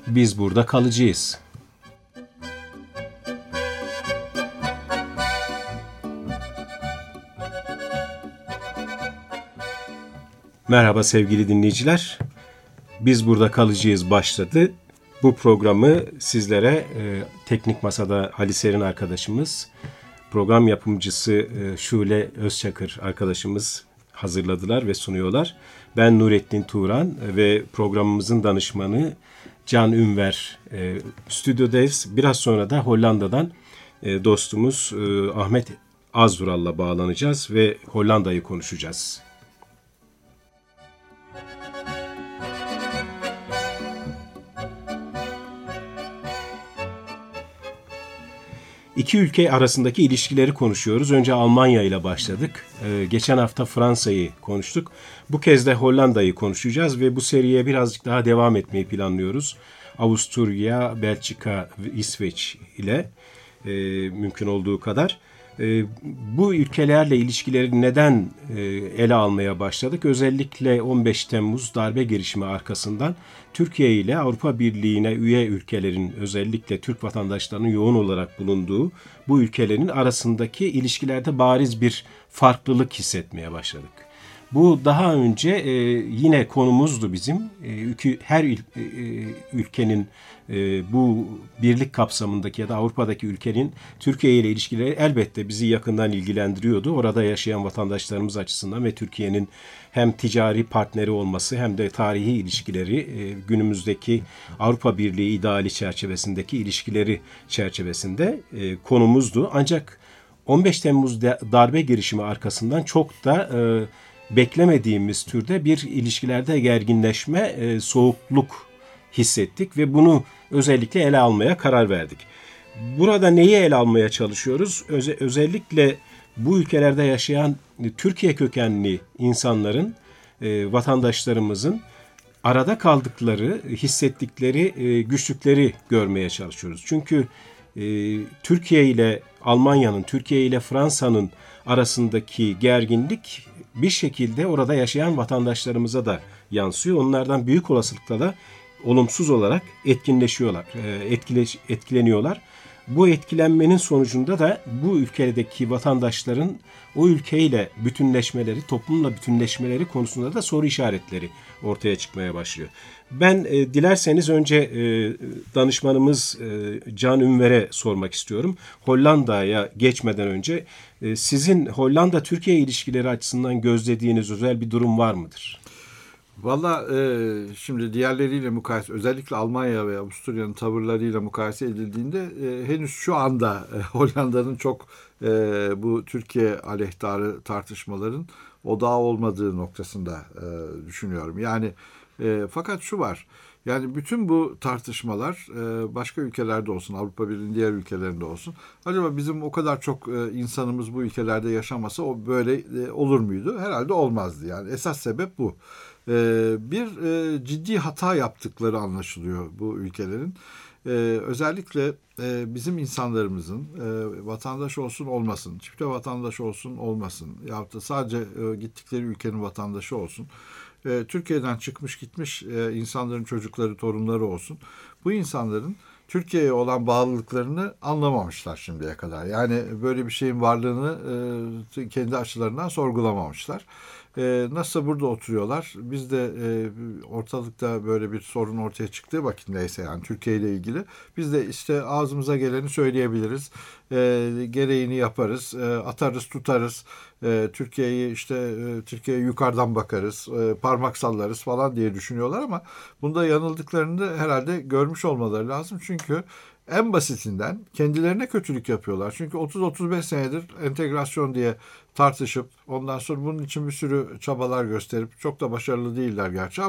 Biz burada kalıcıyız. Merhaba sevgili dinleyiciler. Biz burada kalıcıyız başladı. Bu programı sizlere Teknik Masa'da Ali Serin arkadaşımız, program yapımcısı Şule Özçakır arkadaşımız hazırladılar ve sunuyorlar. Ben Nurettin Turan ve programımızın danışmanı Can Ünver stüdyodayız. Biraz sonra da Hollanda'dan dostumuz Ahmet Azvural'la bağlanacağız ve Hollanda'yı konuşacağız. İki ülke arasındaki ilişkileri konuşuyoruz. Önce Almanya ile başladık. Geçen hafta Fransa'yı konuştuk. Bu kez de Hollanda'yı konuşacağız ve bu seriye birazcık daha devam etmeyi planlıyoruz. Avusturya, Belçika, İsveç ile mümkün olduğu kadar. Bu ülkelerle ilişkileri neden ele almaya başladık? Özellikle 15 Temmuz darbe girişimi arkasından Türkiye ile Avrupa Birliği'ne üye ülkelerin, özellikle Türk vatandaşlarının yoğun olarak bulunduğu bu ülkelerin arasındaki ilişkilerde bariz bir farklılık hissetmeye başladık. Bu daha önce yine konumuzdu bizim. Her ülkenin bu birlik kapsamındaki ya da Avrupa'daki ülkenin Türkiye ile ilişkileri elbette bizi yakından ilgilendiriyordu. Orada yaşayan vatandaşlarımız açısından ve Türkiye'nin hem ticari partneri olması hem de tarihi ilişkileri, günümüzdeki Avrupa Birliği ideali çerçevesindeki ilişkileri çerçevesinde konumuzdu. Ancak 15 Temmuz darbe girişimi arkasından çok da beklemediğimiz türde bir ilişkilerde gerginleşme, soğukluk hissettik ve bunu özellikle ele almaya karar verdik. Burada neyi ele almaya çalışıyoruz? Özellikle bu ülkelerde yaşayan Türkiye kökenli insanların, vatandaşlarımızın arada kaldıkları, hissettikleri güçlükleri görmeye çalışıyoruz. Çünkü Türkiye ile Almanya'nın, Türkiye ile Fransa'nın arasındaki gerginlik bir şekilde orada yaşayan vatandaşlarımıza da yansıyor. Onlardan büyük olasılıkla da olumsuz olarak etkileniyorlar. Bu etkilenmenin sonucunda da bu ülkedeki vatandaşların o ülkeyle bütünleşmeleri, toplumla bütünleşmeleri konusunda da soru işaretleri ortaya çıkmaya başlıyor. Ben dilerseniz önce danışmanımız Can Ünver'e sormak istiyorum. Hollanda'ya geçmeden önce sizin Hollanda-Türkiye ilişkileri açısından gözlediğiniz özel bir durum var mıdır? Valla şimdi diğerleriyle mukayese, özellikle Almanya ve Avusturya'nın tavırlarıyla mukayese edildiğinde henüz şu anda Hollanda'nın çok bu Türkiye aleyhtarı tartışmaların odağı olmadığı noktasında düşünüyorum. Yani fakat şu var, yani bütün bu tartışmalar başka ülkelerde olsun, Avrupa Birliği'nin diğer ülkelerinde olsun, acaba bizim o kadar çok insanımız bu ülkelerde yaşamasa o böyle olur muydu? Herhalde olmazdı. Yani esas sebep bu. Bir ciddi hata yaptıkları anlaşılıyor bu ülkelerin. Özellikle bizim insanlarımızın vatandaş olsun olmasın, çifte vatandaş olsun olmasın yahut da sadece gittikleri ülkenin vatandaşı olsun, Türkiye'den çıkmış gitmiş insanların çocukları, torunları olsun. Bu insanların Türkiye'ye olan bağlılıklarını anlamamışlar şimdiye kadar. Yani böyle bir şeyin varlığını kendi açılarından sorgulamamışlar. Nasılsa burada oturuyorlar. Biz de ortalıkta böyle bir sorun ortaya çıktığı vakitindeyse, yani Türkiye ile ilgili, biz de işte ağzımıza geleni söyleyebiliriz. Gereğini yaparız. Atarız, tutarız. Türkiye'ye yukarıdan bakarız. Parmak sallarız falan diye düşünüyorlar ama bunda yanıldıklarını da herhalde görmüş olmaları lazım. Çünkü en basitinden kendilerine kötülük yapıyorlar. Çünkü 30-35 senedir entegrasyon diye tartışıp ondan sonra bunun için bir sürü çabalar gösterip çok da başarılı değiller gerçi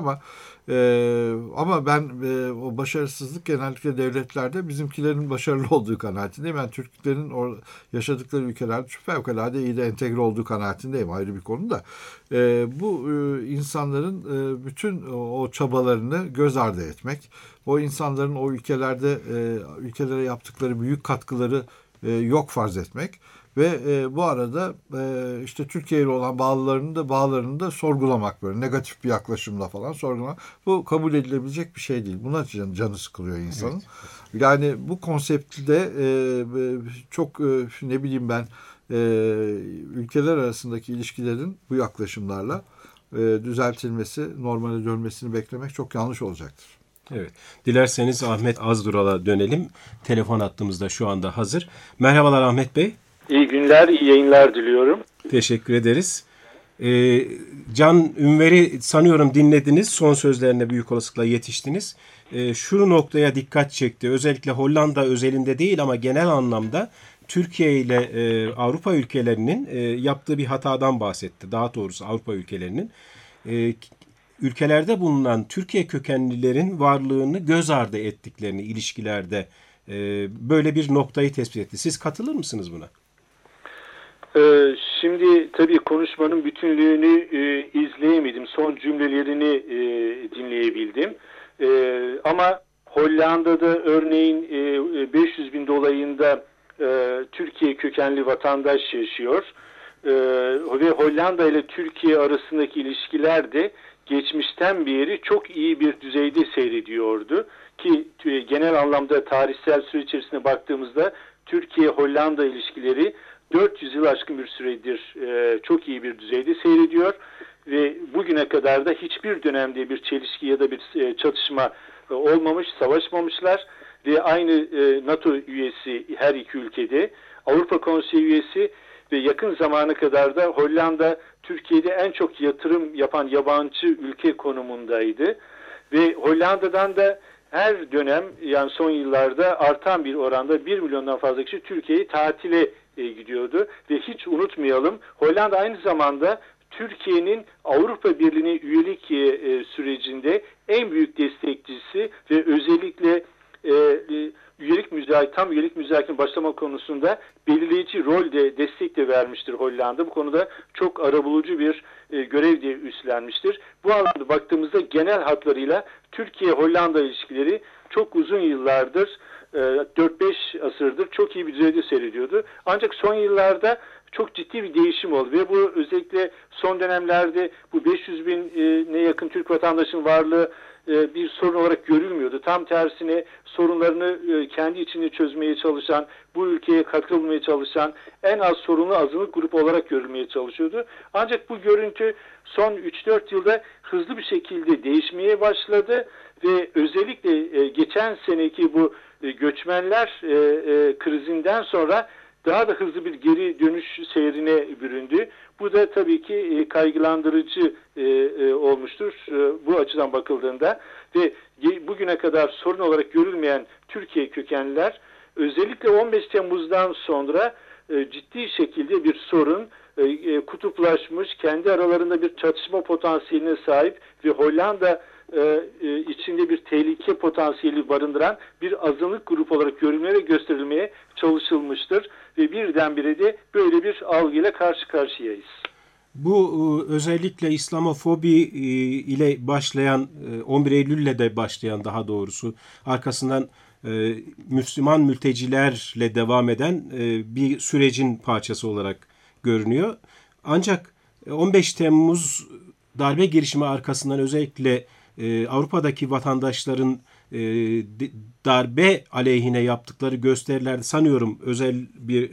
ama ben o başarısızlık genellikle devletlerde bizimkilerin başarılı olduğu kanaatindeyim. Ben Türklerin yaşadıkları ülkelerde fevkalade iyi de entegre olduğu kanaatindeyim, ayrı bir konu da. Bu insanların bütün o çabalarını göz ardı etmek, o insanların o ülkelere yaptıkları büyük katkıları yok farz etmek Ve bu arada işte Türkiye ile olan bağlarını da sorgulamak, böyle negatif bir yaklaşımla falan sorgulamak. Bu kabul edilebilecek bir şey değil. Buna canı sıkılıyor insanın. Evet. Yani bu konseptte çok ne bileyim ben ülkeler arasındaki ilişkilerin bu yaklaşımlarla düzeltilmesi, normale dönmesini beklemek çok yanlış olacaktır. Evet. Dilerseniz Ahmet Azdural'a dönelim. Telefon hattımızda şu anda hazır. Merhabalar Ahmet Bey. İyi günler, iyi yayınlar diliyorum. Teşekkür ederiz. Can Ünver'i sanıyorum dinlediniz. Son sözlerine büyük olasılıkla yetiştiniz. Şu noktaya dikkat çekti. Özellikle Hollanda özelinde değil ama genel anlamda Türkiye ile Avrupa ülkelerinin yaptığı bir hatadan bahsetti. Daha doğrusu Avrupa ülkelerinin. Ülkelerde bulunan Türkiye kökenlilerin varlığını göz ardı ettiklerini ilişkilerde böyle bir noktayı tespit etti. Siz katılır mısınız buna? Şimdi tabii konuşmanın bütünlüğünü izleyemedim. Son cümlelerini dinleyebildim. Ama Hollanda'da örneğin 500 bin dolayında Türkiye kökenli vatandaş yaşıyor. Ve Hollanda ile Türkiye arasındaki ilişkiler de geçmişten beri çok iyi bir düzeyde seyrediyordu. Ki genel anlamda tarihsel süre içerisinde baktığımızda Türkiye-Hollanda ilişkileri 400 yıl aşkın bir süredir çok iyi bir düzeyde seyrediyor ve bugüne kadar da hiçbir dönemde bir çelişki ya da bir çatışma olmamış, savaşmamışlar ve aynı NATO üyesi her iki ülkede, Avrupa Konseyi üyesi ve yakın zamana kadar da Hollanda Türkiye'de en çok yatırım yapan yabancı ülke konumundaydı ve Hollanda'dan da her dönem, yani son yıllarda artan bir oranda 1 milyondan fazla kişi Türkiye'yi tatile gidiyordu ve hiç unutmayalım, Hollanda aynı zamanda Türkiye'nin Avrupa Birliği'ne üyelik sürecinde en büyük destekçisi ve özellikle tam üyelik müzakerenin başlama konusunda belirleyici rol de destek de vermiştir Hollanda. Bu konuda çok arabulucu bir görev de üstlenmiştir. Bu anlamda baktığımızda genel hatlarıyla Türkiye-Hollanda ilişkileri çok uzun yıllardır, 4-5 asırdır çok iyi bir düzeyde seyrediyordu. Ancak son yıllarda çok ciddi bir değişim oldu ve bu özellikle son dönemlerde bu 500 bine yakın Türk vatandaşın varlığı bir sorun olarak görülmüyordu. Tam tersine sorunlarını kendi içinde çözmeye çalışan, bu ülkeye katkı bulmaya çalışan en az sorunlu azınlık grubu olarak görülmeye çalışıyordu. Ancak bu görüntü son 3-4 yılda hızlı bir şekilde değişmeye başladı ve özellikle geçen seneki bu göçmenler krizinden sonra daha da hızlı bir geri dönüş seyrine büründü. Bu da tabii ki kaygılandırıcı olmuştur bu açıdan bakıldığında ve bugüne kadar sorun olarak görülmeyen Türkiye kökenliler özellikle 15 Temmuz'dan sonra ciddi şekilde bir sorun, kutuplaşmış, kendi aralarında bir çatışma potansiyeline sahip ve Hollanda içinde bir tehlike potansiyeli barındıran bir azınlık grup olarak görülmeye ve gösterilmeye çalışılmıştır. Ve birdenbire de böyle bir algıyla karşı karşıyayız. Bu özellikle İslamofobi ile başlayan, 11 Eylül'le de başlayan daha doğrusu, arkasından Müslüman mültecilerle devam eden bir sürecin parçası olarak görünüyor. Ancak 15 Temmuz darbe girişimi arkasından özellikle Avrupa'daki vatandaşların darbe aleyhine yaptıkları gösterilerde sanıyorum özel bir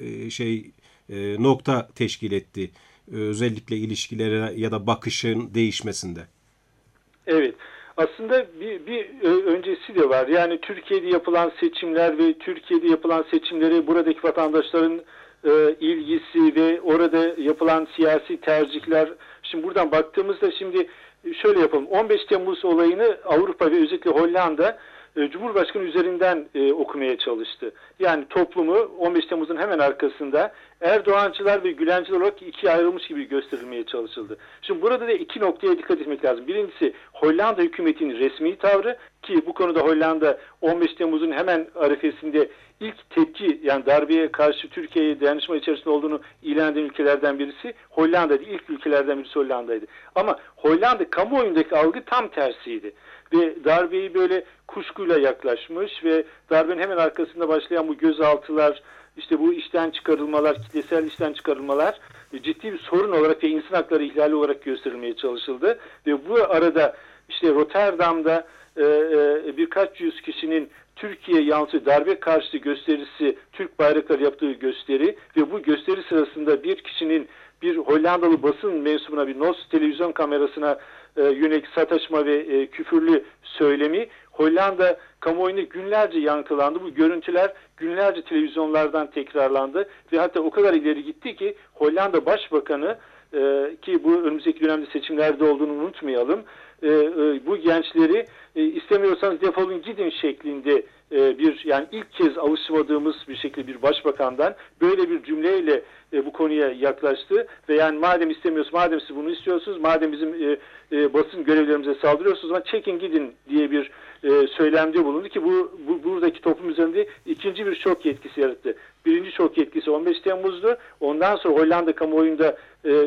nokta teşkil etti. Özellikle ilişkilere ya da bakışın değişmesinde. Evet. Aslında bir öncesi de var. Yani Türkiye'de yapılan seçimler ve Türkiye'de yapılan seçimlere buradaki vatandaşların ilgisi ve orada yapılan siyasi tercihler. Şimdi buradan baktığımızda şimdi şöyle yapalım. 15 Temmuz olayını Avrupa ve özellikle Hollanda Cumhurbaşkanı üzerinden okumaya çalıştı. Yani toplumu 15 Temmuz'un hemen arkasında Erdoğancılar ve Gülenciler olarak ikiye ayrılmış gibi gösterilmeye çalışıldı. Şimdi burada da iki noktaya dikkat etmek lazım. Birincisi Hollanda hükümetinin resmi tavrı ki bu konuda Hollanda 15 Temmuz'un hemen arifesinde ilk tepki, yani darbeye karşı Türkiye'ye dayanışma içerisinde olduğunu ilan eden ülkelerden birisi Hollanda'ydı. İlk ülkelerden birisi Hollanda'ydı. Ama Hollanda kamuoyundaki algı tam tersiydi. ve darbeyi böyle kuşkuyla yaklaşmış ve darbenin hemen arkasında başlayan bu gözaltılar, işte bu işten çıkarılmalar, kitlesel işten çıkarılmalar ciddi bir sorun olarak ve insan hakları ihlali olarak gösterilmeye çalışıldı. Ve bu arada işte Rotterdam'da birkaç yüz kişinin Türkiye yanlısı darbe karşıtı gösterisi, Türk bayrakları yaptığı gösteri ve bu gösteri sırasında bir kişinin bir Hollandalı basın mensubuna, bir NOS televizyon kamerasına yönelik sataşma ve küfürlü söylemi Hollanda kamuoyunda günlerce yankılandı. Bu görüntüler günlerce televizyonlardan tekrarlandı ve hatta o kadar ileri gitti ki Hollanda Başbakanı, ki bu önümüzdeki dönemde seçimlerde olduğunu unutmayalım, bu gençleri istemiyorsanız defolun gidin şeklinde yani ilk kez alışmadığımız bir şekilde bir başbakandan böyle bir cümleyle bu konuya yaklaştı ve yani madem istemiyorsunuz, madem siz bunu istiyorsunuz, madem bizim basın görevlerimize saldırıyorsunuz, ama çekin gidin diye bir söylemde bulundu ki buradaki toplum üzerinde ikinci bir şok etkisi yarattı. Birinci şok etkisi 15 Temmuz'du. Ondan sonra Hollanda kamuoyunda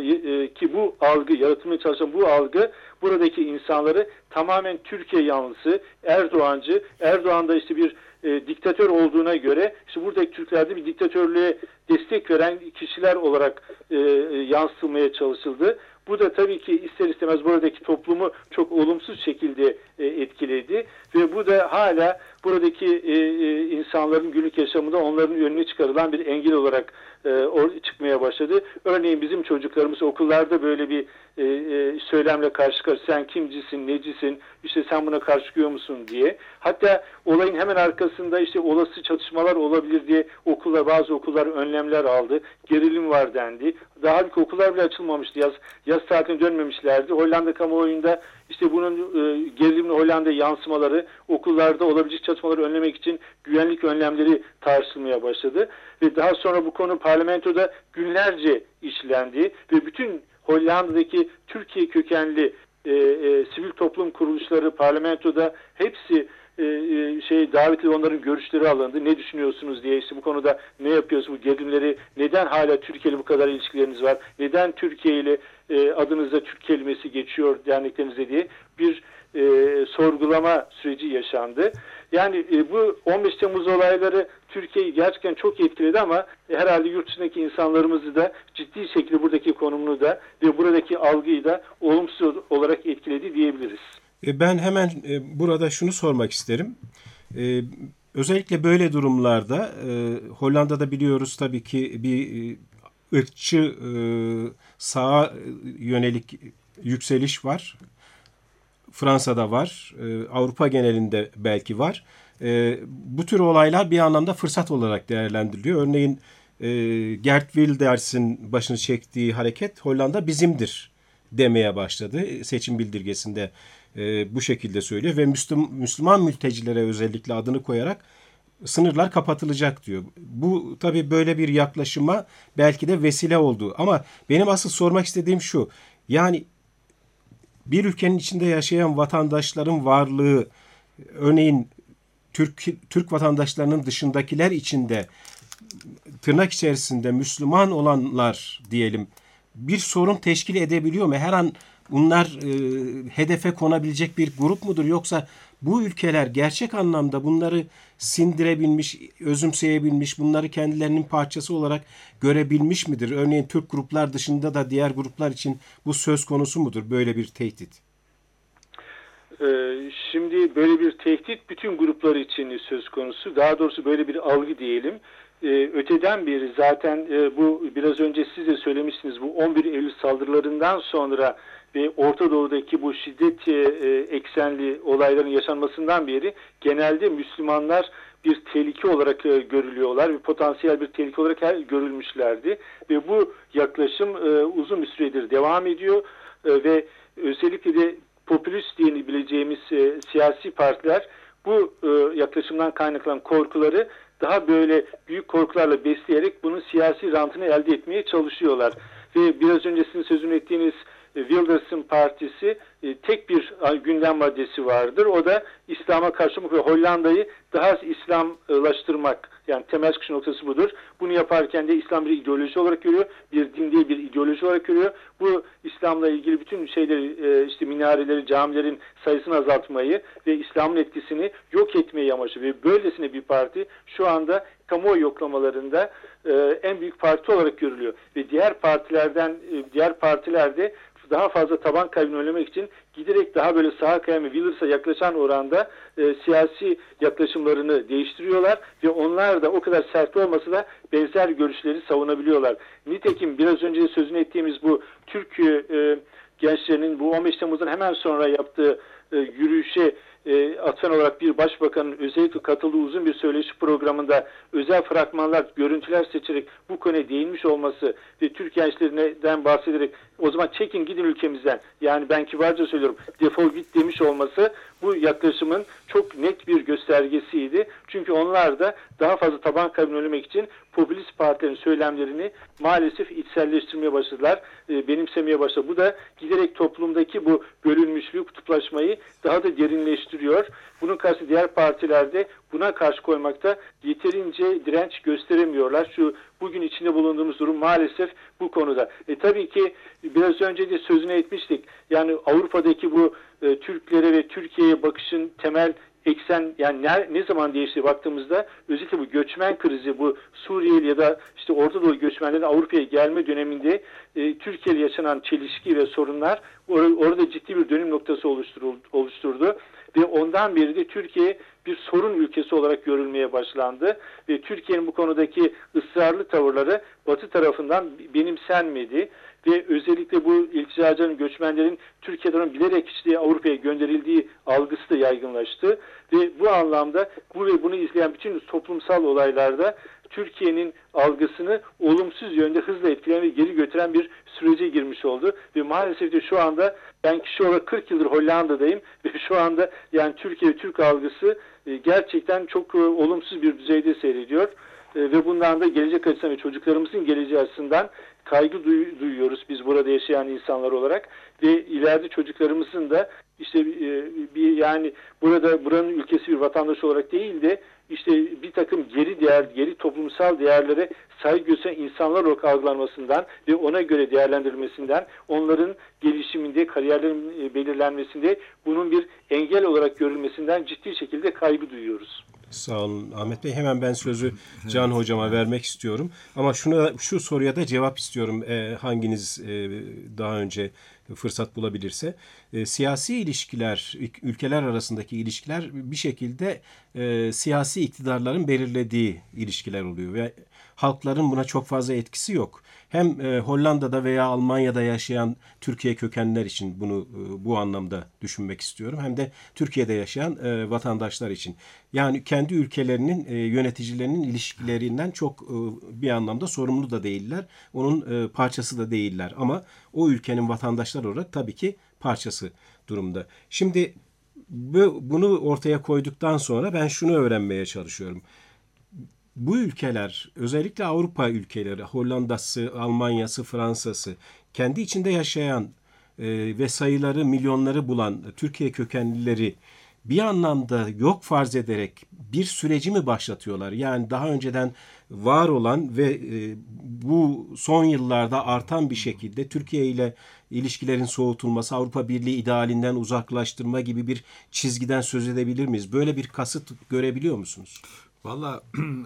ki bu algı, yaratılmaya çalışan bu algı buradaki insanları tamamen Türkiye yanlısı, Erdoğancı, Erdoğan'da işte bir diktatör olduğuna göre işte buradaki Türklerde bir diktatörlüğe destek veren kişiler olarak yansıtılmaya çalışıldı. Bu da tabii ki ister istemez buradaki toplumu çok olumsuz şekilde etkiledi ve bu da hala buradaki insanların günlük yaşamında onların önüne çıkarılan bir engel olarak çıkmaya başladı. Örneğin bizim çocuklarımız okullarda böyle bir söylemle karşı karşıya, sen kimcisin, necisin, işte sen buna karşı çıkıyor musun diye. Hatta olayın hemen arkasında işte olası çatışmalar olabilir diye bazı okullar önlemler aldı. Gerilim var dendi. Daha bir okullar bile açılmamıştı. Yaz tatiline dönmemişlerdi. Hollanda kamuoyunda işte bunun gerilimin Hollanda'ya yansımaları, okullarda olabilecek çatışmaları önlemek için güvenlik önlemleri tartışılmaya başladı. Ve daha sonra bu konu parlamentoda günlerce işlendi ve bütün Hollanda'daki Türkiye kökenli sivil toplum kuruluşları parlamentoda hepsi davetli, onların görüşleri alındı. Ne düşünüyorsunuz diye, işte bu konuda ne yapıyorsunuz, bu gerilimleri, neden hala Türkiye ile bu kadar ilişkileriniz var, neden Türkiye ile adınızda Türk kelimesi geçiyor derneklerinize diye bir sorgulama süreci yaşandı. Yani bu 15 Temmuz olayları Türkiye'yi gerçekten çok etkiledi ama herhalde yurt dışındaki insanlarımızı da ciddi şekilde buradaki konumunu da ve buradaki algıyı da olumsuz olarak etkiledi diyebiliriz. Ben hemen burada şunu sormak isterim. Özellikle böyle durumlarda Hollanda'da biliyoruz tabii ki bir ırkçı sağa yönelik yükseliş var. Fransa'da var, Avrupa genelinde belki var. Bu tür olaylar bir anlamda fırsat olarak değerlendiriliyor. Örneğin Geert Wilders'in başını çektiği hareket Hollanda bizimdir demeye başladı. Seçim bildirgesinde bu şekilde söylüyor ve Müslüman mültecilere özellikle adını koyarak sınırlar kapatılacak diyor. Bu tabii böyle bir yaklaşıma belki de vesile oldu. Ama benim asıl sormak istediğim şu. Yani bir ülkenin içinde yaşayan vatandaşların varlığı, örneğin Türk vatandaşlarının dışındakiler içinde tırnak içerisinde Müslüman olanlar diyelim bir sorun teşkil edebiliyor mu? Her an bunlar hedefe konabilecek bir grup mudur? Yoksa bu ülkeler gerçek anlamda bunları sindirebilmiş, özümseyebilmiş, bunları kendilerinin parçası olarak görebilmiş midir? Örneğin Türk gruplar dışında da diğer gruplar için bu söz konusu mudur? Böyle bir tehdit. Şimdi böyle bir tehdit bütün gruplar için söz konusu. Daha doğrusu böyle bir algı diyelim. Öteden beri zaten bu biraz önce siz de söylemiştiniz, bu 11 Eylül saldırılarından sonra ve Orta Doğu'daki bu şiddet eksenli olayların yaşanmasından beri genelde Müslümanlar bir tehlike olarak görülüyorlar ve potansiyel bir tehlike olarak görülmüşlerdi. Ve bu yaklaşım uzun bir süredir devam ediyor ve özellikle de popülist diyebileceğimiz siyasi partiler bu yaklaşımdan kaynaklanan korkuları daha böyle büyük korkularla besleyerek bunun siyasi rantını elde etmeye çalışıyorlar. Ve biraz önce sizin sözünü ettiğiniz Wilders'ın partisi tek bir gündem maddesi vardır. O da İslam'a karşı ve Hollanda'yı daha İslamlaştırmak. Yani temel çıkış noktası budur. Bunu yaparken de İslam bir ideoloji olarak görüyor. Bir din değil, bir ideoloji olarak görüyor. Bu İslam'la ilgili bütün şeyleri, işte minareleri, camilerin sayısını azaltmayı ve İslam'ın etkisini yok etmeyi amaçlıyor. Ve böylesine bir parti şu anda kamuoyu yoklamalarında en büyük parti olarak görülüyor. Ve diğer partiler de daha fazla taban kaybını önlemek için giderek daha böyle sağa kayan ve Wilders'a yaklaşan oranda siyasi yaklaşımlarını değiştiriyorlar ve onlar da o kadar sert olmasa da benzer görüşleri savunabiliyorlar. Nitekim biraz önce sözünü ettiğimiz bu Türk gençlerinin bu 15 Temmuz'dan hemen sonra yaptığı yürüyüşe atfen olarak bir başbakanın özellikle katıldığı uzun bir söyleşi programında özel fragmanlar, görüntüler seçerek bu konuya değinmiş olması ve Türk gençlerinden bahsederek o zaman çekin gidin ülkemizden, yani ben kibarca söylüyorum, defol git demiş olması bu yaklaşımın çok net bir göstergesiydi. Çünkü onlar da daha fazla taban kaybını önlemek için popülist partilerin söylemlerini maalesef içselleştirmeye başladılar, benimsemeye başladı. Bu da giderek toplumdaki bu bölünmüşlüğü, kutuplaşmayı daha da derinleştiriyor. Bunun karşı diğer partiler de buna karşı koymakta yeterince direnç gösteremiyorlar. Bugün içinde bulunduğumuz durum maalesef bu konuda. Tabii ki biraz önce de sözünü etmiştik. Yani Avrupa'daki bu Türklere ve Türkiye'ye bakışın temel eksen, yani ne zaman değişti baktığımızda özellikle bu göçmen krizi, bu Suriyeli ya da işte Orta Doğu göçmenlerin Avrupa'ya gelme döneminde Türkiye'de yaşanan çelişki ve sorunlar orada ciddi bir dönüm noktası oluşturdu. Ve ondan beri de Türkiye bir sorun ülkesi olarak görülmeye başlandı. Ve Türkiye'nin bu konudaki ısrarlı tavırları Batı tarafından benimsenmedi. Ve özellikle bu ilticacıların, göçmenlerin Türkiye'den bilerek işte Avrupa'ya gönderildiği algısı da yaygınlaştı. Ve bu anlamda bunu izleyen bütün toplumsal olaylarda Türkiye'nin algısını olumsuz yönde hızla etkileyen ve geri götüren bir sürece girmiş oldu. Ve maalesef de şu anda ben kişi olarak 40 yıldır Hollanda'dayım ve şu anda yani Türkiye ve Türk algısı gerçekten çok olumsuz bir düzeyde seyrediyor. Ve bundan da gelecek açısından ve çocuklarımızın geleceği açısından kaygı duyuyoruz biz burada yaşayan insanlar olarak ve ileride çocuklarımızın da işte yani buranın ülkesi bir vatandaş olarak değil de işte bir takım geri toplumsal değerlere saygı gösteren insanlar olarak algılanmasından ve ona göre değerlendirilmesinden, onların gelişiminde, kariyerlerin belirlenmesinde bunun bir engel olarak görülmesinden ciddi şekilde kaygı duyuyoruz. Sağ olun Ahmet Bey. Hemen ben sözü Can Hocama vermek istiyorum. Ama şu soruya da cevap istiyorum. Hanginiz daha önce fırsat bulabilirse. Siyasi ilişkiler, ülkeler arasındaki ilişkiler bir şekilde siyasi iktidarların belirlediği ilişkiler oluyor. Ve halkların buna çok fazla etkisi yok. Hem Hollanda'da veya Almanya'da yaşayan Türkiye kökenliler için bunu bu anlamda düşünmek istiyorum. Hem de Türkiye'de yaşayan vatandaşlar için. Yani kendi ülkelerinin yöneticilerinin ilişkilerinden çok bir anlamda sorumlu da değiller. Onun parçası da değiller. Ama o ülkenin vatandaşlar olarak tabii ki parçası durumda. Şimdi bunu ortaya koyduktan sonra ben şunu öğrenmeye çalışıyorum. Bu ülkeler, özellikle Avrupa ülkeleri, Hollanda'sı, Almanya'sı, Fransa'sı, kendi içinde yaşayan ve sayıları milyonları bulan Türkiye kökenlileri bir anlamda yok farz ederek bir süreci mi başlatıyorlar? Yani daha önceden var olan ve bu son yıllarda artan bir şekilde Türkiye ile ilişkilerin soğutulması, Avrupa Birliği idealinden uzaklaştırma gibi bir çizgiden söz edebilir miyiz? Böyle bir kasıt görebiliyor musunuz? Valla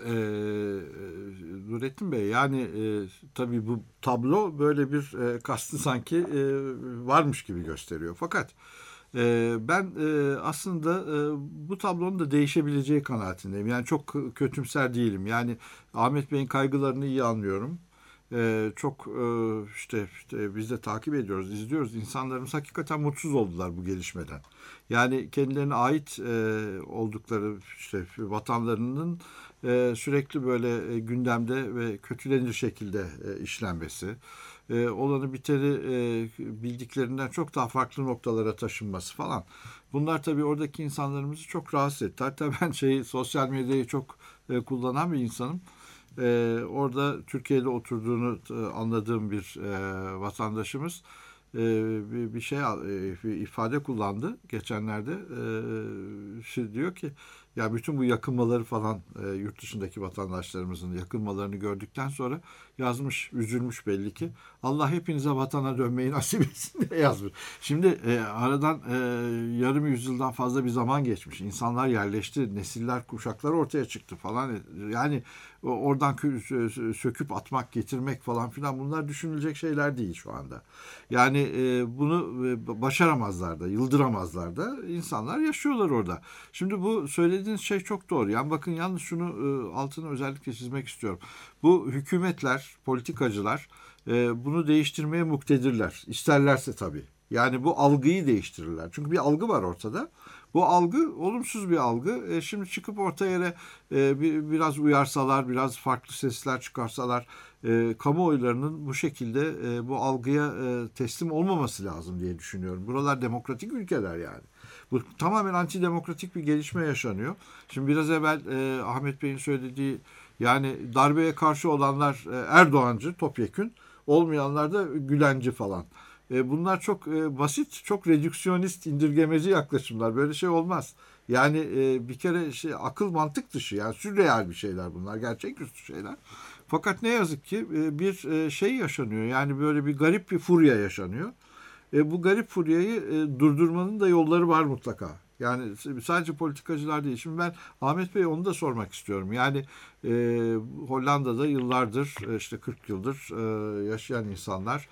Nurettin Bey, yani tabii bu tablo böyle bir kastı sanki varmış gibi gösteriyor. Fakat ben aslında bu tablonun da değişebileceği kanaatindeyim. Yani çok kötümser değilim. Yani Ahmet Bey'in kaygılarını iyi anlıyorum. Çok işte biz de takip ediyoruz, izliyoruz. İnsanlarımız hakikaten mutsuz oldular bu gelişmeden. Yani kendilerine ait oldukları işte vatanlarının sürekli böyle gündemde ve kötülenir şekilde işlenmesi, olanı biteni bildiklerinden çok daha farklı noktalara taşınması falan. Bunlar tabii oradaki insanlarımızı çok rahatsız etti. Hatta ben sosyal medyayı çok kullanan bir insanım. Orada Türkiye'de oturduğunu anladığım bir vatandaşımız bir şey bir ifade kullandı geçenlerde. Diyor ki ya bütün bu yakınmaları falan yurt dışındaki vatandaşlarımızın yakınmalarını gördükten sonra yazmış, üzülmüş belli ki. Allah hepinize vatana dönmeyi nasip etsin diye yazmış. Şimdi aradan yarım yüzyıldan fazla bir zaman geçmiş. İnsanlar yerleşti, nesiller, kuşaklar ortaya çıktı falan. Yani oradan söküp atmak, getirmek falan filan bunlar düşünülecek şeyler değil şu anda. Yani bunu başaramazlar da, yıldıramazlar da. İnsanlar yaşıyorlar orada. Şimdi bu söylediğiniz şey çok doğru. Yani bakın yalnız şunu altını özellikle çizmek istiyorum. Bu hükümetler, politikacılar bunu değiştirmeye muktedirler. İsterlerse tabii. Yani bu algıyı değiştirirler. Çünkü bir algı var ortada. Bu algı olumsuz bir algı. Şimdi çıkıp orta yere biraz uyarsalar, biraz farklı sesler çıkarsalar, kamuoylarının bu şekilde bu algıya teslim olmaması lazım diye düşünüyorum. Buralar demokratik ülkeler yani. Bu tamamen antidemokratik bir gelişme yaşanıyor. Şimdi biraz evvel Ahmet Bey'in söylediği yani darbeye karşı olanlar Erdoğancı, topyekün, olmayanlar da Gülenci falan. Bunlar çok basit, çok redüksiyonist, indirgemeci yaklaşımlar. Böyle şey olmaz. Yani bir kere akıl mantık dışı, yani sürreal bir şeyler bunlar, gerçeküstü şeyler. Fakat ne yazık ki bir şey yaşanıyor. Yani böyle bir garip bir furya yaşanıyor. Bu garip furyayı durdurmanın da yolları var mutlaka. Yani sadece politikacılar değil. Şimdi ben Ahmet Bey'e onu da sormak istiyorum. Yani Hollanda'da yıllardır, işte 40 yıldır yaşayan insanlar,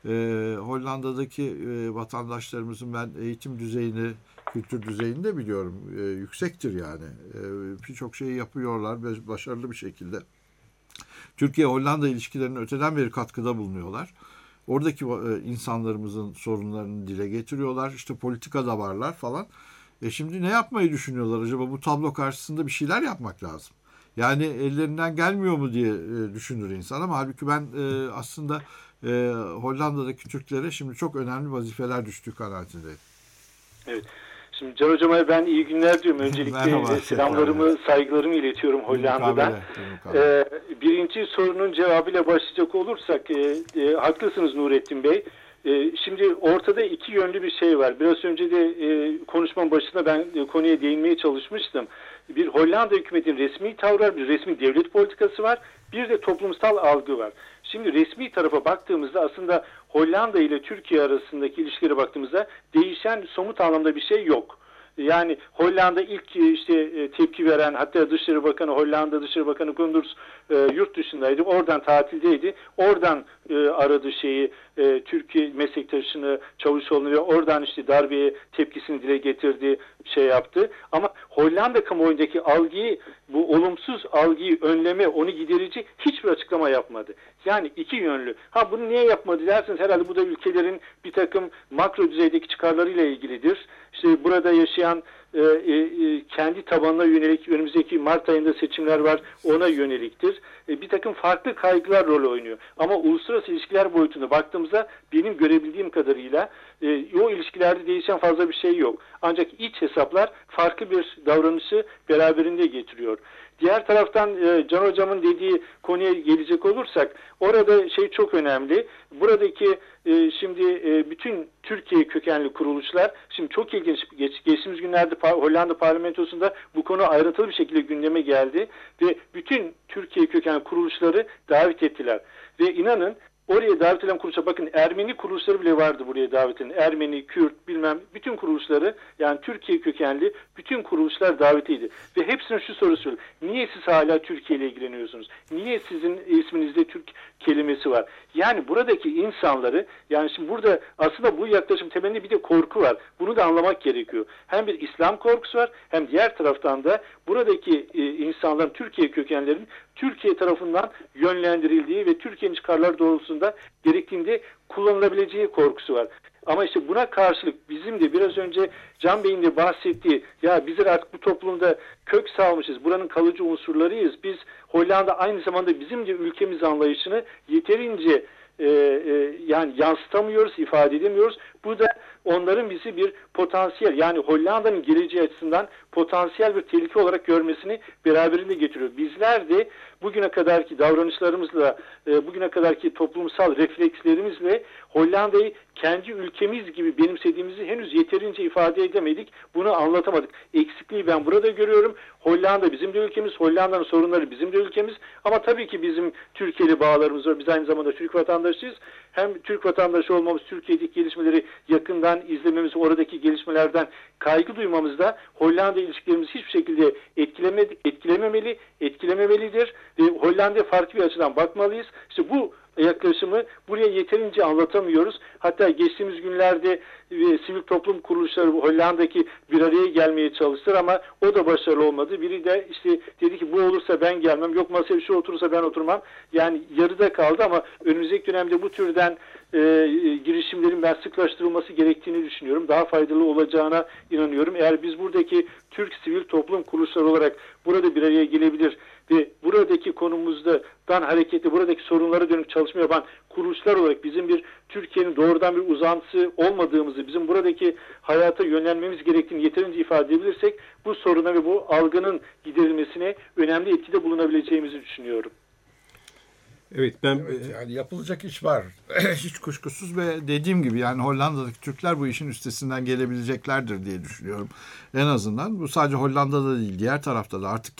Hollanda'daki vatandaşlarımızın ben eğitim düzeyini, kültür düzeyini de biliyorum. Yüksektir yani. Birçok şeyi yapıyorlar ve başarılı bir şekilde. Türkiye-Hollanda ilişkilerine öteden beri katkıda bulunuyorlar. Oradaki insanlarımızın sorunlarını dile getiriyorlar. İşte politikada varlar falan. Şimdi ne yapmayı düşünüyorlar acaba? Bu tablo karşısında bir şeyler yapmak lazım. Yani ellerinden gelmiyor mu diye düşünür insan ama halbuki ben aslında Hollanda'daki Türklere şimdi çok önemli vazifeler düştüğü kanaatindeyim. Evet. Şimdi Can Hocam'a ben iyi günler diyorum. Öncelikle selamlarımı, saygılarımı iletiyorum Hollanda'dan. Birinci sorunun cevabıyla başlayacak olursak, haklısınız Nurettin Bey. Şimdi ortada iki yönlü bir şey var. Biraz önce de konuşmanın başında ben konuya değinmeye çalışmıştım. Bir Hollanda hükümetinin resmi tavrı var, bir resmi devlet politikası var, bir de toplumsal algı var. Şimdi resmi tarafa baktığımızda aslında Hollanda ile Türkiye arasındaki ilişkilere baktığımızda değişen somut anlamda bir şey yok. Yani Hollanda ilk işte tepki veren, hatta Dışişleri Bakanı, Hollanda Dışişleri Bakanı Koenders yurt dışındaydı. Oradan tatildeydi. Oradan aradı Türkiye meslektaşını, Çavuşoğlu'nu ve oradan işte darbeye tepkisini dile getirdi, şey yaptı. Ama Hollanda kamuoyundaki algıyı, bu olumsuz algıyı önleme, onu giderici hiçbir açıklama yapmadı. Yani iki yönlü. Bunu niye yapmadı derseniz herhalde bu da ülkelerin bir takım makro düzeydeki çıkarlarıyla ilgilidir. İşte burada yaşayan kendi tabanına yönelik önümüzdeki Mart ayında seçimler var, ona yöneliktir. Bir takım farklı kaygılar rol oynuyor. Ama uluslararası ilişkiler boyutuna baktığımızda benim görebildiğim kadarıyla o ilişkilerde değişen fazla bir şey yok. Ancak iç hesaplar farklı bir davranışı beraberinde getiriyor. Diğer taraftan Can Hocam'ın dediği konuya gelecek olursak, orada çok önemli. Buradaki şimdi bütün Türkiye kökenli kuruluşlar, şimdi çok ilginç, geçtiğimiz günlerde Hollanda parlamentosunda bu konu ayrıntılı bir şekilde gündeme geldi ve bütün Türkiye kökenli kuruluşları davet ettiler. Ve inanın oraya davet edilen kuruluşa bakın, Ermeni kuruluşları bile vardı buraya davet edilen. Ermeni, Kürt, bütün kuruluşları, yani Türkiye kökenli bütün kuruluşlar davetliydi. Ve hepsine şu soru soruldu. Niye siz hala Türkiye ile ilgileniyorsunuz? Niye sizin isminizde Türk kelimesi var? Yani buradaki insanları, yani şimdi burada aslında bu yaklaşım temelinde bir de korku var. Bunu da anlamak gerekiyor. Hem bir İslam korkusu var, hem diğer taraftan da buradaki insanların, Türkiye kökenlerinin Türkiye tarafından yönlendirildiği ve Türkiye'nin çıkarları doğrultusunda gerektiğinde kullanılabileceği korkusu var. Ama işte buna karşılık bizim de biraz önce Can Bey'in de bahsettiği, ya bizler artık bu toplumda kök salmışız, buranın kalıcı unsurlarıyız. Biz Hollanda aynı zamanda bizim de ülkemiz anlayışını yeterince yani yansıtamıyoruz, ifade edemiyoruz. Bu da onların bizi bir potansiyel, yani Hollanda'nın geleceği açısından potansiyel bir tehlike olarak görmesini beraberinde getiriyor. Bizler de bugüne kadarki davranışlarımızla, bugüne kadarki toplumsal reflekslerimizle Hollanda'yı kendi ülkemiz gibi benimsediğimizi henüz yeterince ifade edemedik. Bunu anlatamadık. Eksikliği ben burada görüyorum. Hollanda bizim de ülkemiz, Hollanda'nın sorunları bizim de ülkemiz. Ama tabii ki bizim Türkiye'li bağlarımız var. Biz aynı zamanda Türk vatandaşıyız. Hem Türk vatandaşı olmamız, Türkiye'deki gelişmeleri yakından izlememiz, oradaki gelişmelerden kaygı duymamız da Hollanda ilişkilerimizi hiçbir şekilde etkilememelidir. Hollanda'ya farklı bir açıdan bakmalıyız. İşte bu yaklaşımı buraya yeterince anlatamıyoruz. Hatta geçtiğimiz günlerde sivil toplum kuruluşları Hollanda'daki bir araya gelmeye çalıştılar ama o da başarılı olmadı. Biri de işte dedi ki bu olursa ben gelmem, yok masaya bir şey oturursa ben oturmam. Yani yarıda kaldı ama önümüzdeki dönemde bu türden girişimlerin ben sıklaştırılması gerektiğini düşünüyorum. Daha faydalı olacağına inanıyorum. Eğer biz buradaki Türk sivil toplum kuruluşları olarak burada bir araya gelebilir ve buradaki konumuzdan hareketle buradaki sorunlara dönük çalışma yapan kuruluşlar olarak bizim bir Türkiye'nin doğrudan bir uzantısı olmadığımızı, bizim buradaki hayata yönlenmemiz gerektiğini yeterince ifade edebilirsek bu soruna ve bu algının giderilmesine önemli etkide bulunabileceğimizi düşünüyorum. Evet, yani yapılacak iş var. Hiç kuşkusuz ve dediğim gibi yani Hollanda'daki Türkler bu işin üstesinden gelebileceklerdir diye düşünüyorum. En azından bu sadece Hollanda'da değil, diğer tarafta da artık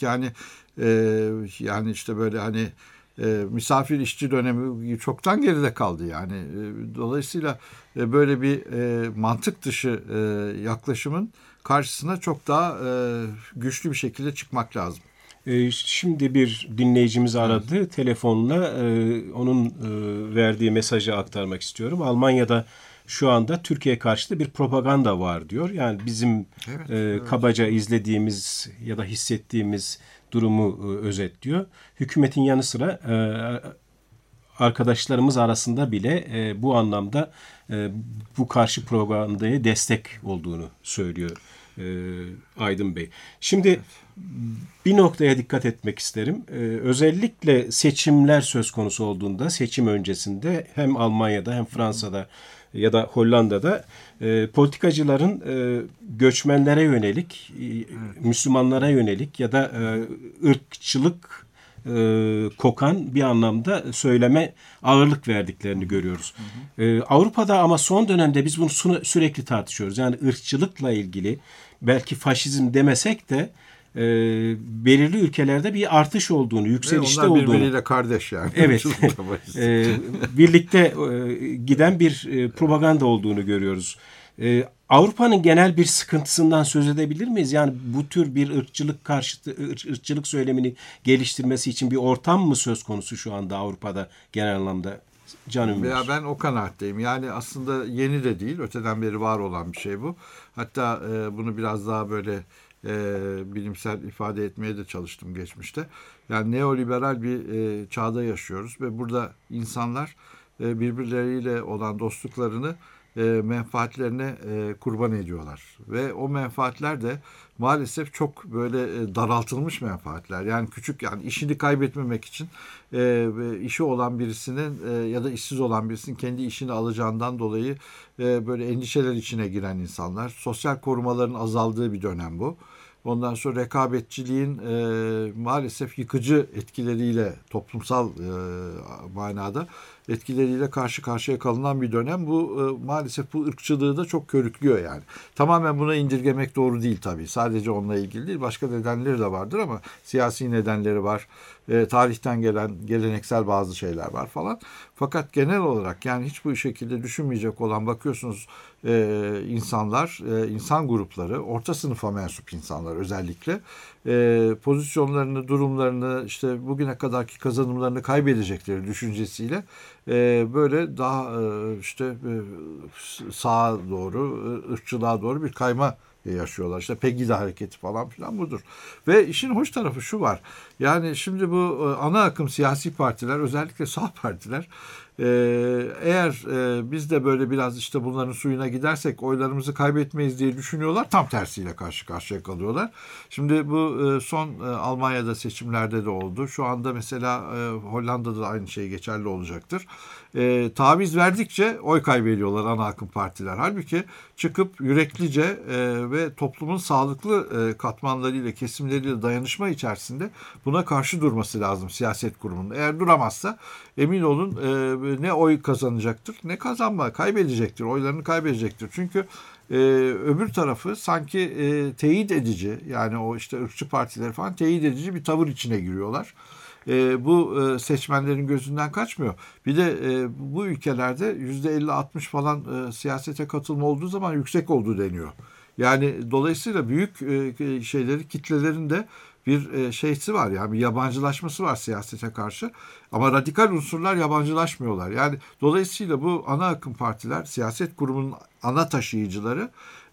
yani işte böyle hani misafir işçi dönemi çoktan geride kaldı yani. Dolayısıyla böyle bir mantık dışı yaklaşımın karşısına çok daha güçlü bir şekilde çıkmak lazım. Şimdi bir dinleyicimiz aradı. Evet. Telefonla onun verdiği mesajı aktarmak istiyorum. Almanya'da şu anda Türkiye karşıtı bir propaganda var diyor. Yani bizim kabaca izlediğimiz ya da hissettiğimiz durumu özetliyor. Hükümetin yanı sıra arkadaşlarımız arasında bile bu anlamda bu karşı propagandaya destek olduğunu söylüyor Aydın Bey. Şimdi bir noktaya dikkat etmek isterim. Özellikle seçimler söz konusu olduğunda, seçim öncesinde hem Almanya'da hem Fransa'da ya da Hollanda'da politikacıların göçmenlere yönelik, Müslümanlara yönelik ya da ırkçılık kokan bir anlamda söyleme ağırlık verdiklerini görüyoruz. Avrupa'da ama son dönemde biz bunu sürekli tartışıyoruz. Yani ırkçılıkla ilgili belki faşizm demesek de belirli ülkelerde bir artış olduğunu, yükselişte olduğunu. Onlar birbiriyle kardeş yani. Evet. Birlikte giden bir propaganda olduğunu görüyoruz. Avrupa'nın genel bir sıkıntısından söz edebilir miyiz? Yani bu tür bir ırkçılık söylemini geliştirmesi için bir ortam mı söz konusu şu anda Avrupa'da genel anlamda? Veya ben o kanaatteyim. Yani aslında yeni de değil, öteden beri var olan bir şey bu. Hatta bunu biraz daha böyle bilimsel ifade etmeye de çalıştım geçmişte. Yani neoliberal bir çağda yaşıyoruz ve burada insanlar birbirleriyle olan dostluklarını menfaatlerine kurban ediyorlar. Ve o menfaatler de maalesef çok böyle daraltılmış menfaatler. Yani küçük, yani işini kaybetmemek için işi olan birisinin ya da işsiz olan birisinin kendi işini alacağından dolayı böyle endişeler içine giren insanlar. Sosyal korumaların azaldığı bir dönem bu. Ondan sonra rekabetçiliğin maalesef yıkıcı etkileriyle, toplumsal manada etkileriyle karşı karşıya kalınan bir dönem. Bu maalesef bu ırkçılığı da çok körüklüyor yani. Tamamen buna indirgemek doğru değil tabii. Sadece onunla ilgili değil. Başka nedenleri de vardır ama siyasi nedenleri var. Tarihten gelen geleneksel bazı şeyler var falan. Fakat genel olarak yani hiç bu şekilde düşünmeyecek olan bakıyorsunuz insanlar, insan grupları, orta sınıfa mensup insanlar özellikle pozisyonlarını, durumlarını, işte bugüne kadarki kazanımlarını kaybedecekleri düşüncesiyle böyle daha işte sağa doğru, ırkçılığa doğru bir kayma yaşıyorlar. İşte Pegida hareketi falan filan budur. Ve işin hoş tarafı şu var. Yani şimdi bu ana akım siyasi partiler, özellikle sağ partiler Eğer biz de böyle biraz işte bunların suyuna gidersek oylarımızı kaybetmeyiz diye düşünüyorlar. Tam tersiyle karşı karşıya kalıyorlar. Şimdi bu son Almanya'da seçimlerde de oldu. Şu anda mesela Hollanda'da da aynı şey geçerli olacaktır. Taviz verdikçe oy kaybediyorlar ana akım partiler. Halbuki çıkıp yüreklice ve toplumun sağlıklı katmanlarıyla, kesimleriyle dayanışma içerisinde buna karşı durması lazım siyaset kurumunun. Eğer duramazsa emin olun ne oy kazanacaktır ne kaybedecektir. Oylarını kaybedecektir. Çünkü öbür tarafı sanki teyit edici, yani o işte ırkçı partiler falan teyit edici bir tavır içine giriyorlar. Bu seçmenlerin gözünden kaçmıyor. Bir de bu ülkelerde %50-60 falan siyasete katılma olduğu zaman yüksek olduğu deniyor. Yani dolayısıyla büyük kitlelerin de bir şeysi var, yani bir yabancılaşması var siyasete karşı. Ama radikal unsurlar yabancılaşmıyorlar. Yani dolayısıyla bu ana akım partiler, siyaset kurumunun ana taşıyıcıları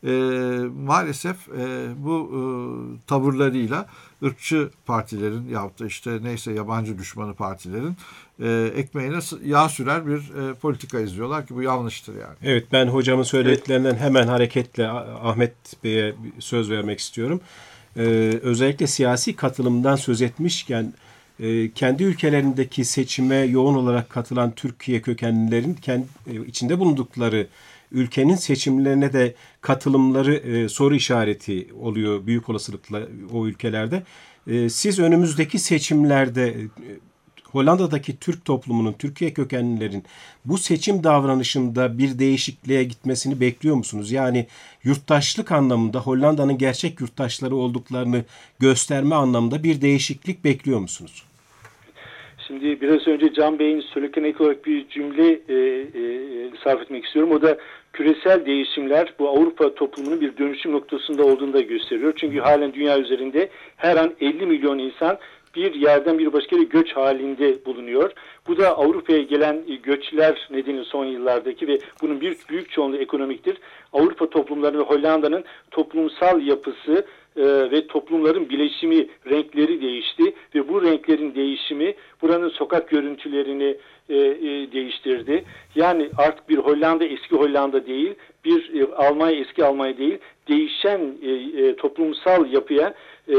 maalesef bu tavırlarıyla ırkçı partilerin yahut da işte neyse yabancı düşmanı partilerin ekmeğine yağ sürer bir politika izliyorlar ki bu yanlıştır yani. Evet, ben hocamın söylediklerinden hemen hareketle Ahmet Bey'e söz vermek istiyorum. Özellikle siyasi katılımdan söz etmişken kendi ülkelerindeki seçime yoğun olarak katılan Türkiye kökenlilerin içinde bulundukları ülkenin seçimlerine de katılımları soru işareti oluyor büyük olasılıkla o ülkelerde. Siz önümüzdeki seçimlerde Hollanda'daki Türk toplumunun, Türkiye kökenlilerin bu seçim davranışında bir değişikliğe gitmesini bekliyor musunuz? Yani yurttaşlık anlamında Hollanda'nın gerçek yurttaşları olduklarını gösterme anlamında bir değişiklik bekliyor musunuz? Şimdi biraz önce Can Bey'in söylediklerine ek olarak bir cümle sarf etmek istiyorum. O da küresel değişimler bu Avrupa toplumunun bir dönüşüm noktasında olduğunu da gösteriyor. Çünkü halen dünya üzerinde her an 50 milyon insan bir yerden bir başka yere göç halinde bulunuyor. Bu da Avrupa'ya gelen göçler nedeni son yıllardaki ve bunun büyük çoğunluğu ekonomiktir. Avrupa toplumları ve Hollanda'nın toplumsal yapısı ve toplumların bileşimi, renkleri değişti ve bu renklerin değişimi buranın sokak görüntülerini değiştirdi. Yani artık bir Hollanda eski Hollanda değil, bir Almanya eski Almanya değil, değişen toplumsal yapıya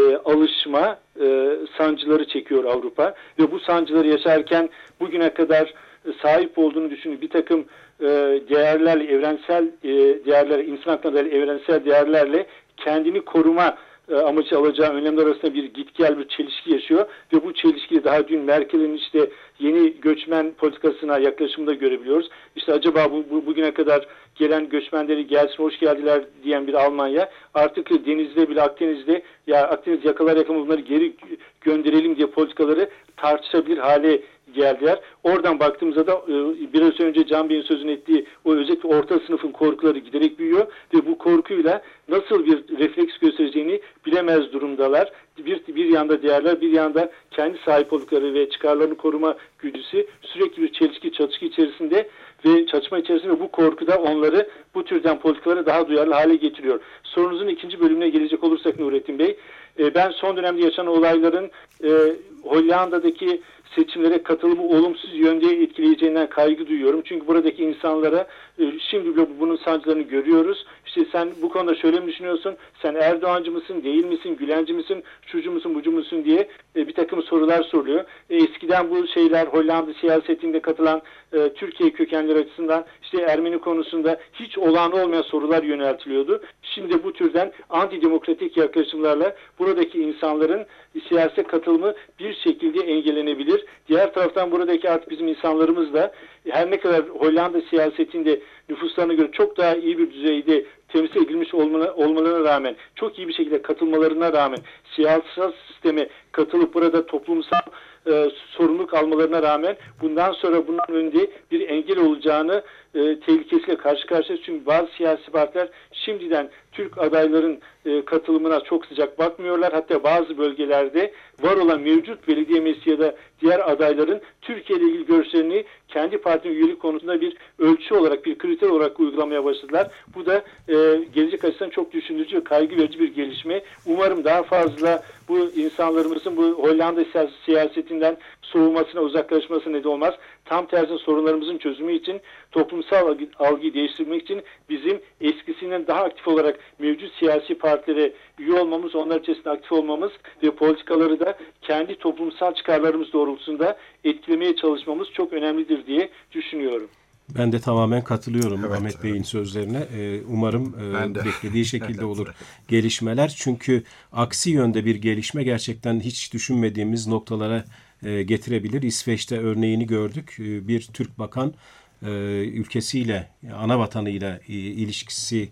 alışma sancıları çekiyor Avrupa ve bu sancıları yaşarken bugüne kadar sahip olduğunu düşünün bir takım değerlerle, evrensel değerler, insan hakları evrensel değerlerle kendini koruma amacı alacağı önlemler arasında bir gitgel bir çelişki yaşıyor ve bu çelişkiyi daha dün Merkel'in işte yeni göçmen politikasına yaklaşımında görebiliyoruz. İşte acaba bugüne kadar gelen göçmenleri gelsin hoş geldiler diyen bir Almanya artık denizde bile Akdeniz'de ya Akdeniz yakalar bunları geri gönderelim diye politikaları tartışabilir hale geldiler. Oradan baktığımızda da biraz önce Can Bey'in sözünü ettiği o özellikle orta sınıfın korkuları giderek büyüyor ve bu korkuyla nasıl bir refleks göstereceğini bilemez durumdalar. Bir yanda değerler, bir yanda kendi sahip oldukları ve çıkarlarını koruma güdüsü sürekli bir çatışkı içerisinde ve çatışma içerisinde bu korku da onları bu türden politikalara daha duyarlı hale getiriyor. Sorunuzun ikinci bölümüne gelecek olursak Nurettin Bey, ben son dönemde yaşanan olayların Hollanda'daki seçimlere katılımı olumsuz yönde etkileyeceğinden kaygı duyuyorum. Çünkü buradaki insanlara şimdi bile bunun sancılarını görüyoruz. İşte sen bu konuda şöyle mi düşünüyorsun? Sen Erdoğancı mısın, değil misin, Gülenci misin, şucu musun, bucu musun diye bir takım sorular soruluyor. Eskiden bu şeyler Hollanda siyasetinde katılan Türkiye kökenleri açısından işte Ermeni konusunda hiç olağan olmayan sorular yöneltiliyordu. Şimdi bu türden antidemokratik yaklaşımlarla buradaki insanların siyasete katılımı bir şekilde engellenebilir. Diğer taraftan buradaki artık bizim insanlarımız da her ne kadar Hollanda siyasetinde nüfuslarına göre çok daha iyi bir düzeyde temsil edilmiş olmalarına rağmen, çok iyi bir şekilde katılmalarına rağmen, siyasal sisteme katılıp burada toplumsal sorumluluk almalarına rağmen bundan sonra bunun önünde bir engel olacağını tehlikesiyle karşı karşıyayız. Çünkü bazı siyasi partiler şimdiden Türk adayların katılımına çok sıcak bakmıyorlar. Hatta bazı bölgelerde var olan mevcut belediye meclisi ya da diğer adayların Türkiye ile ilgili görüşlerini kendi partinin üyelik konusunda bir ölçü olarak, bir kriter olarak uygulamaya başladılar. Bu da gelecek açısından çok düşündürücü ve kaygı verici bir gelişme. Umarım daha fazla bu insanlarımızın bu Hollanda siyasetinde siyasetinden soğumasına, uzaklaşmasına neden olmaz. Tam tersine sorunlarımızın çözümü için, toplumsal algıyı değiştirmek için bizim eskisinden daha aktif olarak mevcut siyasi partilere üye olmamız, onlar içerisinde aktif olmamız ve politikaları da kendi toplumsal çıkarlarımız doğrultusunda etkilemeye çalışmamız çok önemlidir diye düşünüyorum. Ben de tamamen katılıyorum Evet, Ahmet Bey'in sözlerine. Umarım Ben de. beklediği şekilde olur gelişmeler. Çünkü aksi yönde bir gelişme gerçekten hiç düşünmediğimiz noktalara getirebilir. İsveç'te örneğini gördük. Bir Türk bakan ülkesiyle, ana vatanıyla ilişkisi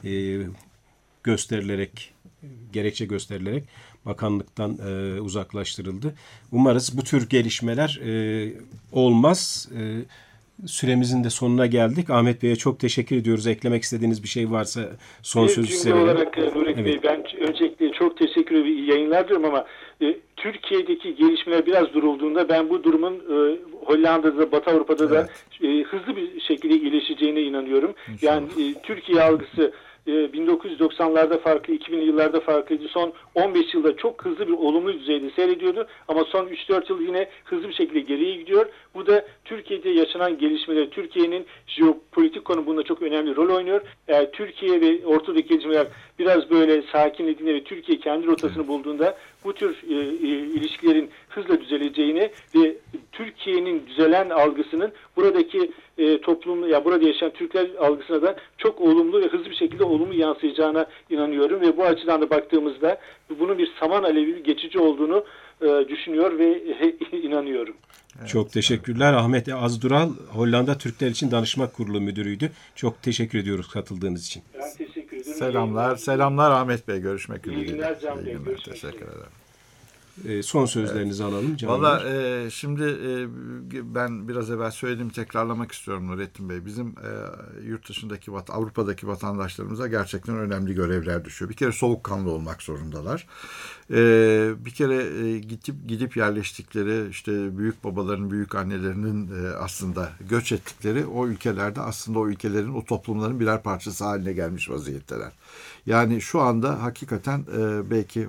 gösterilerek, gerekçe gösterilerek bakanlıktan uzaklaştırıldı. Umarız bu tür gelişmeler olmaz. Süremizin de sonuna geldik. Ahmet Bey'e çok teşekkür ediyoruz. Eklemek istediğiniz bir şey varsa son sözü size verelim. olarak Nurettin Bey, ben öncelikle çok teşekkür ederim. İyi yayınlar diliyorum ama Türkiye'deki gelişmeler biraz durulduğunda ben bu durumun Hollanda'da, Batı Avrupa'da da hızlı bir şekilde iyileşeceğine inanıyorum. Yani Türkiye algısı 1990'larda farklı, 2000'li yıllarda farklıydı. Son 15 yılda çok hızlı bir olumlu düzeyde seyrediyordu. Ama son 3-4 yıl yine hızlı bir şekilde geriye gidiyor. Bu da Türkiye'de yaşanan gelişmeler, Türkiye'nin jeopolitik konu bunda çok önemli rol oynuyor. Eğer Türkiye ve ortadaki gelişmeler biraz böyle sakinlediğinde ve Türkiye kendi rotasını bulduğunda bu tür ilişkilerin hızla düzeleceğini ve Türkiye'nin düzelen algısının buradaki toplum, ya burada yaşayan Türkler algısına da çok olumlu ve hızlı bir şekilde olumlu yansıyacağına inanıyorum ve bu açıdan da baktığımızda bunun bir saman alevi geçici olduğunu düşünüyor ve inanıyorum. Evet, çok teşekkürler. Ahmet Azdural, Hollanda Türkler için Danışma Kurulu Müdürüydü. Çok teşekkür ediyoruz katıldığınız için. Ben teşekkür ederim. Selamlar Ahmet Bey. Görüşmek üzere. İyi günler Can Bey. Teşekkür ederim. Son sözlerinizi alalım. Valla şimdi ben biraz evvel söylediğimi tekrarlamak istiyorum Nurettin Bey. Bizim yurt dışındaki, Avrupa'daki vatandaşlarımıza gerçekten önemli görevler düşüyor. Bir kere soğukkanlı olmak zorundalar. Bir kere gidip yerleştikleri, işte büyük babaların, büyük annelerinin aslında göç ettikleri o ülkelerde aslında o ülkelerin, o toplumların birer parçası haline gelmiş vaziyetteler. Yani şu anda hakikaten belki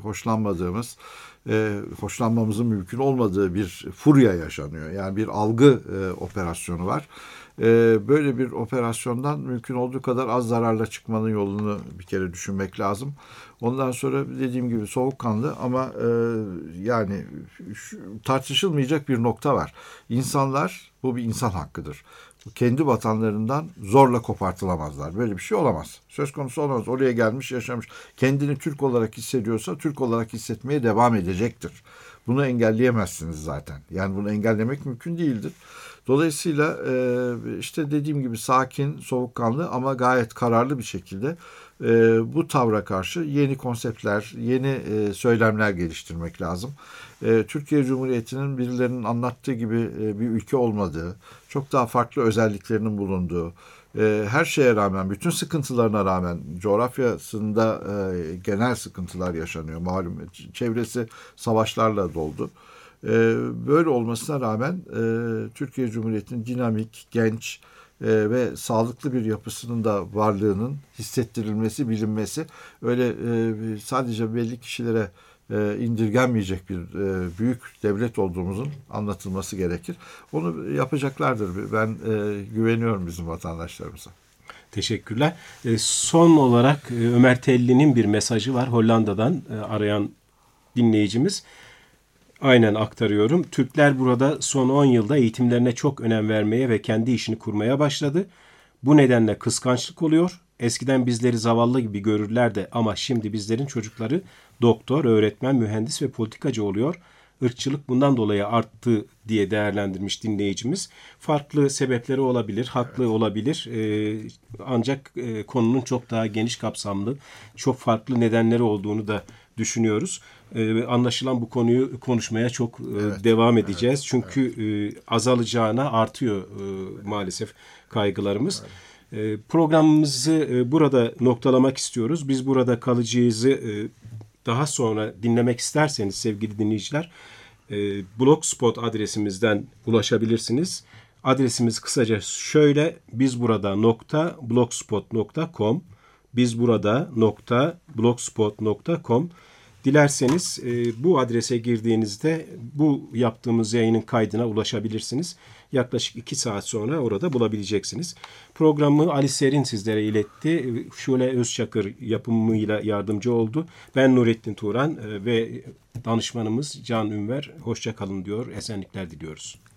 hoşlanmamızın mümkün olmadığı bir furya yaşanıyor. Yani bir algı operasyonu var. Böyle bir operasyondan mümkün olduğu kadar az zararla çıkmanın yolunu bir kere düşünmek lazım. Ondan sonra dediğim gibi soğukkanlı ama yani tartışılmayacak bir nokta var. İnsanlar, bu bir insan hakkıdır. Kendi vatanlarından zorla kopartılamazlar. Böyle bir şey olamaz. Söz konusu olamaz. Oraya gelmiş, yaşamış. Kendini Türk olarak hissediyorsa Türk olarak hissetmeye devam edecektir. Bunu engelleyemezsiniz zaten. Yani bunu engellemek mümkün değildir. Dolayısıyla işte dediğim gibi sakin, soğukkanlı ama gayet kararlı bir şekilde bu tavra karşı yeni konseptler, yeni söylemler geliştirmek lazım. Türkiye Cumhuriyeti'nin birilerinin anlattığı gibi bir ülke olmadığı, çok daha farklı özelliklerinin bulunduğu, her şeye rağmen, bütün sıkıntılarına rağmen coğrafyasında genel sıkıntılar yaşanıyor. Malum çevresi savaşlarla doldu. Böyle olmasına rağmen Türkiye Cumhuriyeti'nin dinamik, genç ve sağlıklı bir yapısının da varlığının hissettirilmesi, bilinmesi öyle sadece belli kişilere indirgenmeyecek bir büyük devlet olduğumuzun anlatılması gerekir. Onu yapacaklardır. Ben güveniyorum bizim vatandaşlarımıza. Teşekkürler. Son olarak Ömer Telli'nin bir mesajı var Hollanda'dan arayan dinleyicimiz. Aynen aktarıyorum. Türkler burada son 10 yılda eğitimlerine çok önem vermeye ve kendi işini kurmaya başladı. Bu nedenle kıskançlık oluyor. Eskiden bizleri zavallı gibi görürlerdi ama şimdi bizlerin çocukları doktor, öğretmen, mühendis ve politikacı oluyor. Irkçılık bundan dolayı arttı diye değerlendirmiş dinleyicimiz. Farklı sebepleri olabilir, haklı olabilir. Ancak konunun çok daha geniş kapsamlı, çok farklı nedenleri olduğunu da düşünüyoruz. Anlaşılan bu konuyu konuşmaya çok devam edeceğiz. Çünkü azalacağına artıyor maalesef kaygılarımız. Programımızı burada noktalamak istiyoruz. Biz burada kalacağızı daha sonra dinlemek isterseniz sevgili dinleyiciler, Blogspot adresimizden ulaşabilirsiniz. Adresimiz kısaca şöyle: bizburada.blogspot.com bizburada.blogspot.com. Dilerseniz bu adrese girdiğinizde bu yaptığımız yayının kaydına ulaşabilirsiniz. Yaklaşık 2 saat sonra orada bulabileceksiniz. Programı Ali Serin sizlere iletti. Şule Özçakır yapımıyla yardımcı oldu. Ben Nurettin Turan ve danışmanımız Can Ünver. Hoşça kalın diyor. Esenlikler diliyoruz.